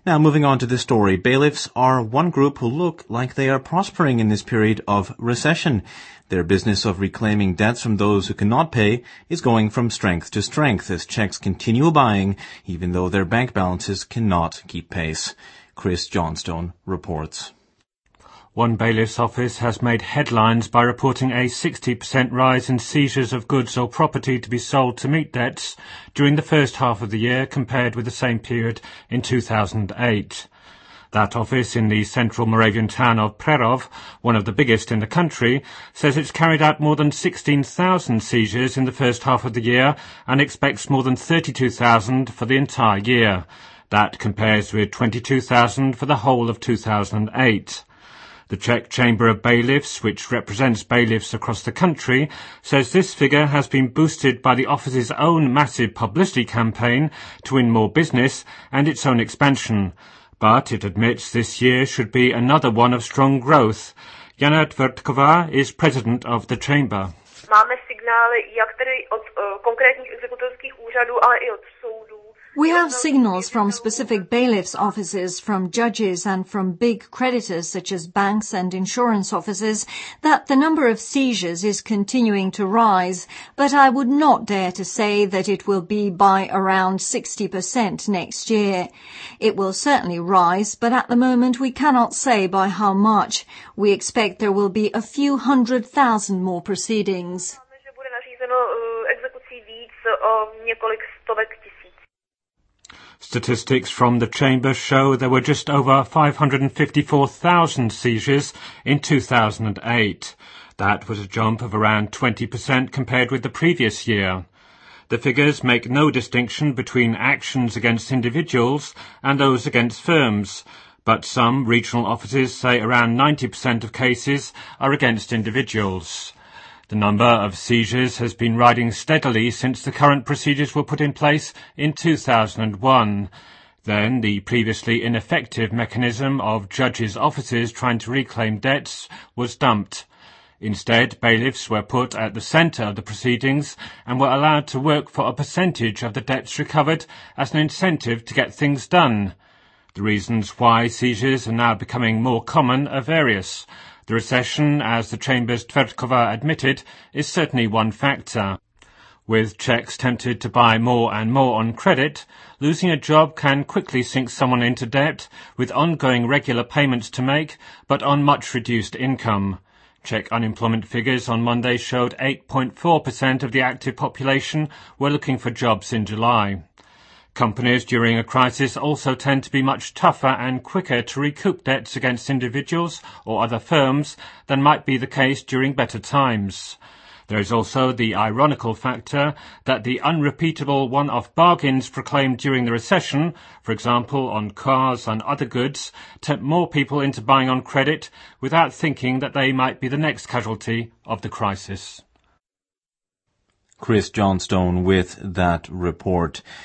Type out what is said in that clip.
Now, moving on to this story, bailiffs are one group who look like they are prospering in this period of recession. Their business of reclaiming debts from those who cannot pay is going from strength to strength as Czechs continue buying, even though their bank balances cannot keep pace. Chris Johnstone reports. One bailiff's office has made headlines by reporting a 60% rise in seizures of goods or property to be sold to meet debts during the first half of the year compared with the same period in 2008. That office in the central Moravian town of Přerov, one of the biggest in the country, says it's carried out more than 16,000 seizures in the first half of the year and expects more than 32,000 for the entire year. That compares with 22,000 for the whole of 2008. The Czech Chamber of Bailiffs, which represents bailiffs across the country, says this figure has been boosted by the office's own massive publicity campaign to win more business and its own expansion. But it admits this year should be another one of strong growth. Jana Tvrtkova is president of the chamber. Máme signály jak tedy od konkrétních exekutorských úřadů, ale i od soudů. We have signals from specific bailiffs' offices, from judges and from big creditors such as banks and insurance offices that the number of seizures is continuing to rise, but I would not dare to say that it will be by around 60% next year. It will certainly rise, but at the moment we cannot say by how much. We expect there will be a few 100,000 more proceedings. Že bude nařízeno exekucí víc o několik stovek tisíc. Statistics from the chamber show there were just over 554,000 seizures in 2008. That was a jump of around 20% compared with the previous year. The figures make no distinction between actions against individuals and those against firms, but some regional offices say around 90% of cases are against individuals. The number of seizures has been riding steadily since the current procedures were put in place in 2001. Then the previously ineffective mechanism of judges' offices trying to reclaim debts was dumped. Instead, bailiffs were put at the centre of the proceedings and were allowed to work for a percentage of the debts recovered as an incentive to get things done. The reasons why seizures are now becoming more common are various. The recession, as the Chamber's Tvrtkova admitted, is certainly one factor. With Czechs tempted to buy more and more on credit, losing a job can quickly sink someone into debt, with ongoing regular payments to make, but on much reduced income. Czech unemployment figures on Monday showed 8.4% of the active population were looking for jobs in July. Companies during a crisis also tend to be much tougher and quicker to recoup debts against individuals or other firms than might be the case during better times. There is also the ironical factor that the unrepeatable one-off bargains proclaimed during the recession, for example on cars and other goods, tempt more people into buying on credit without thinking that they might be the next casualty of the crisis. Chris Johnstone with that report.